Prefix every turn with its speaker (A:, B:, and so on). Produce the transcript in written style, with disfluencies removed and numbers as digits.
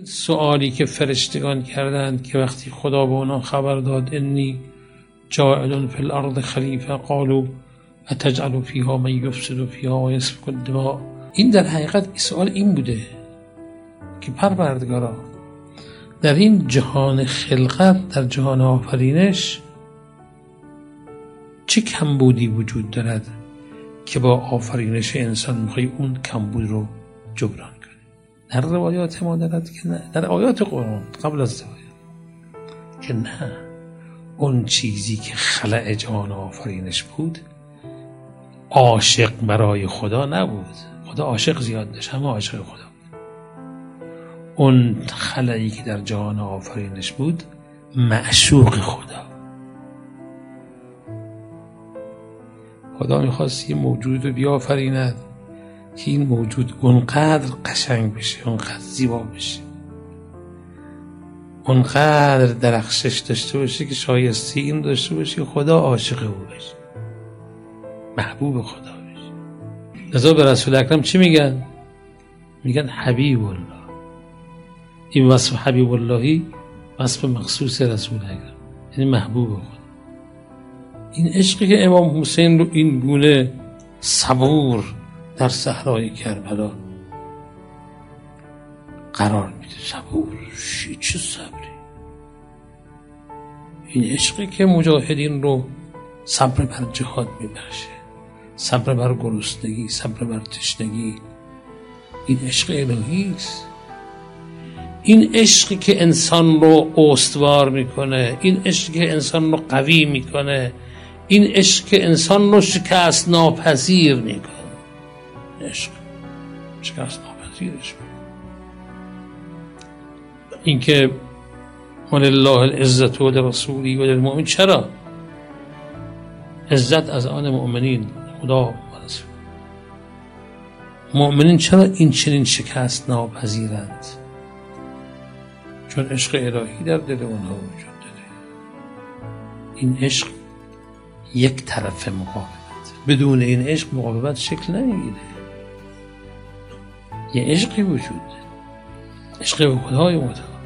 A: سوالی که فرشتگان کردند که وقتی خدا به اونا خبر داد انی جاعل فی الارض خلیفه قالوا اتجعل فیها من یفسد فیها و یسفک الدماء، این در حقیقت سوال این بوده که پروردگارا در این جهان خلقت، در جهان آفرینش چه کمبودی وجود دارد که با آفرینش انسان میخوای اون کمبود رو جبران کنی؟ در روایات ما دارد که نه، در آیات قرآن قبل از روایات که نه، اون چیزی که خلأ جهان آفرینش بود عاشق برای خدا نبود. خدا عاشق زیاد داشت، همه عاشق خدا بود. اون خلایی که در جهان آفرینش بود معشوق خدا. خدا میخواست یه موجود رو بیافریند که این موجود اونقدر قشنگ بشه، اونقدر زیبا بشه، اونقدر درخشش داشته باشه که شایسته این داشته باشه خدا عاشق او بشه، محبوب خدا بشه. لذا به رسول اکرم چی میگن؟ میگن حبیب الله. این وصف حبیب اللهی وصف مخصوص رسول اکرم، یعنی محبوب خدا. این عشقی که امام حسین رو این گونه صبور در صحرای کربلا قرار میده، صبور، چه صبری. این عشقی که مجاهدین رو صبر بر جهاد میبخشه، صبر بر گرسنگی، صبر بر تشنگی. این عشق الهی است. این عشقی که انسان رو استوار میکنه، این عشقی که انسان رو قوی میکنه، این عشق که انسان رو شکست ناپذیر میکنه. عشق شکست ناپذیرش میکنه. این که ولله العزة ولرسوله وللمؤمنین، چرا؟ عزت از آن مؤمنین، خدا و رسول. مؤمنین چرا این چنین شکست ناپذیرند؟ چون عشق الهی در دل اونها وجود داره. این عشق یک طرف مقاومت، بدون این عشق مقاومت شکل نمیگیره. یه عشقی وجود داره، عشق به خدای متعال.